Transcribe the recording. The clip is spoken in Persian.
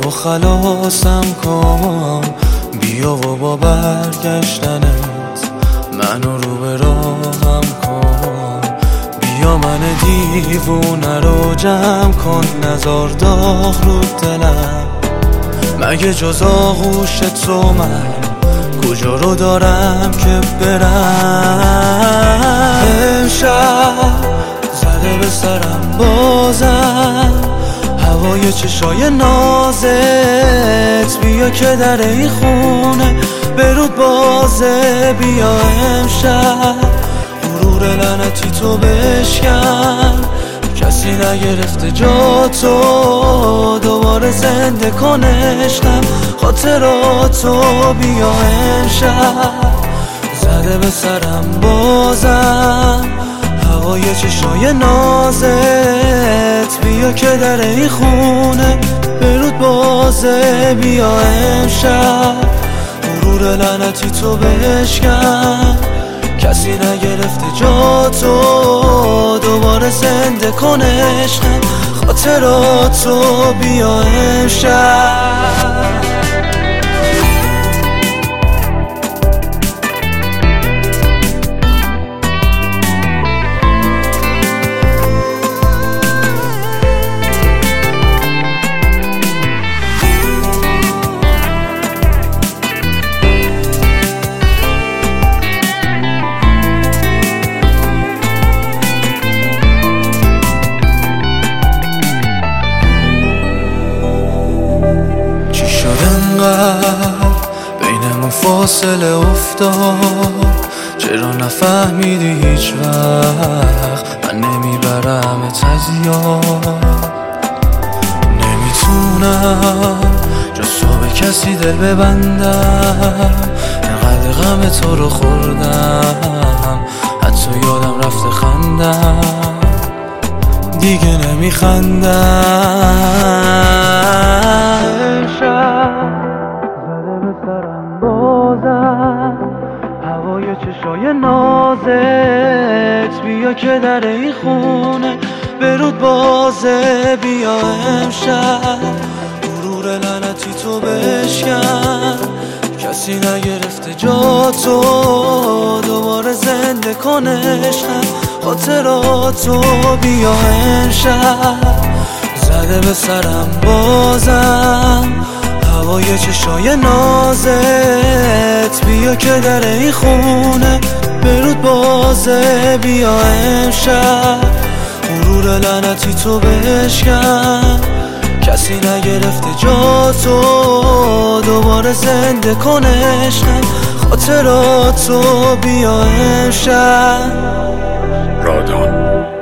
و خلاصم کن، بیا و با برگشتنت منو رو به راهم کن. بیا من دیوونه رو جمع کن، نزار داغ رو دلم. مگه جز آغوش تو من کجا رو دارم که برم؟ امشب زده به سرم بازم هوای چشای نازت. بیا که در این خونه برود بازه. بیا امشب غرور لعنتی تو بشکن، کسی نگرفته جا تو. دوباره زنده کن عشقم خاطراتو. بیا امشب زده به سرم بازم هوای چشای نازت. بیا که در این خونه برود بازه. بیا امشب غرور لعنتی تو بشکن، کسی نگرفته جا تو. دوباره زنده کن عشقم خاطراتو. بیا امشب بینمون فاصله افتاد، چرا نفهمیدی هیچ وقت من نمیبرمت از یاد؟ نمیتونم جز تو به کسی دل ببندم، انقدر غم تو رو خوردم حتی یادم رفته خندم. دیگه نمیخندم. سرم بازم هوای چشای نازت. بیا که در این خونه برود بازه. بیا امشب غرور لعنتی تو بشکن، کسی نگرفته جا تو. دوباره زنده کن عشقم خاطراتو. بیا امشب زده به سرم بازم هوای چشای نازت. بیا که در این خونه برود بازه. بیا امشب غرور لعنتی تو بشکن، کسی نگرفته جا تو. دوباره زنده کن عشقم خاطراتو. بیا امشب رادان